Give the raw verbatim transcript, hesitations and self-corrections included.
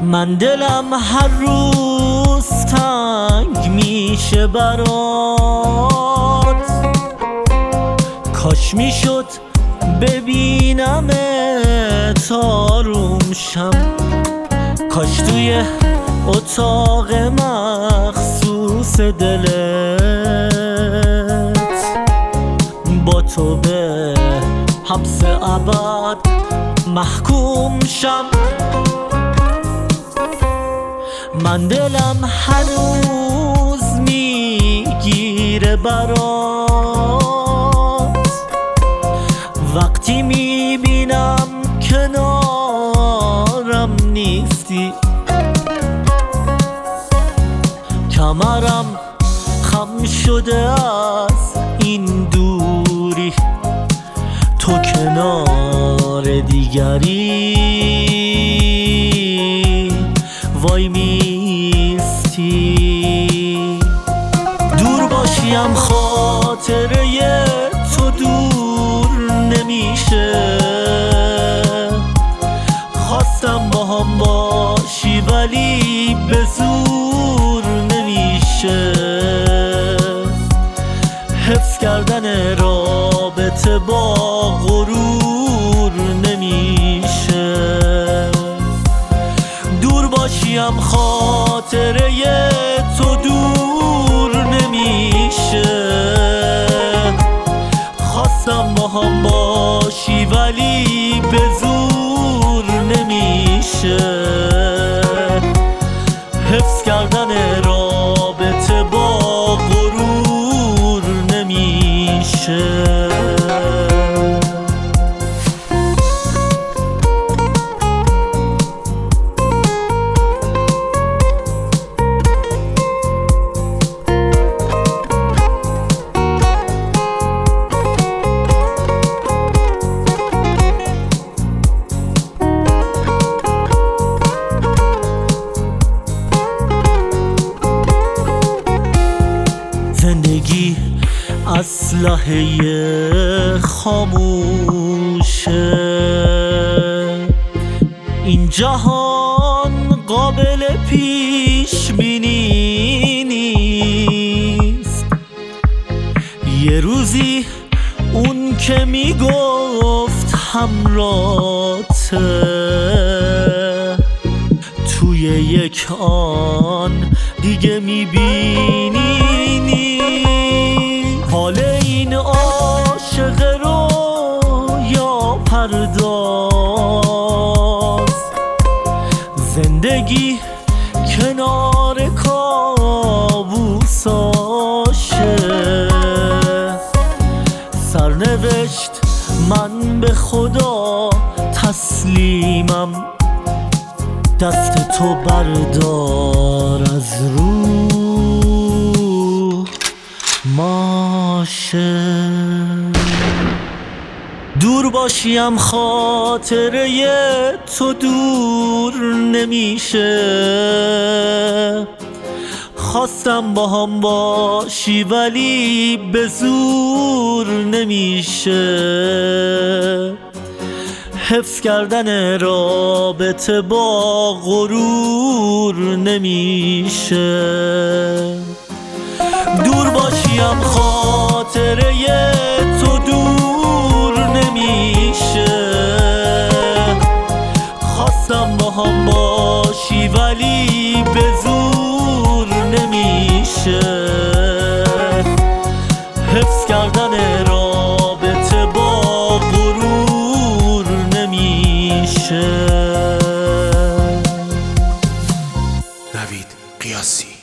من دلم هر روز تنگ میشه برات، کاش میشد ببینمت آروم شم، کاش توی اتاق مخصوص دلت با تو به حبس ابد محکوم شم. من دلم هر روز میگیره برات، وقتی میبینم کنارم نیستی، کمرم خم شده از این دوری، تو کنار دیگری وای میستی. دور باشیم خاطره تو دور نمیشه، خواستم با هم باشی ولی به زور نمیشه، حفظ کردن رابطه با غرور نمیشه. دور باشیم خاطره تو دور نمیشه، خواستم با هم باشی ولی به زور نمیشه، حفظ کردن رابطه با غرور نمیشه. زندگی اسلحه خاموشه، این جهان قابل پیش بینی نیست. یه روزی اون که میگفت همراته، توی یک آن دیگه میبینی حال این عاشق رو یا پرداز. زندگی کنار کابوساشه، سرنوشت من به خدا تسلیمم، دست تو بردار از رو ماشه. دور باشیم خاطره تو دور نمیشه، خواستم با هم باشی ولی به زور نمیشه، حفظ کردن رابطه با غرور نمیشه. دور باشیم خاطره تو دور نمیشه، خواستم با هم باشی ولی به زور نمیشه، حفظ کردن رابطه با غرور نمیشه. نوید قیاسی.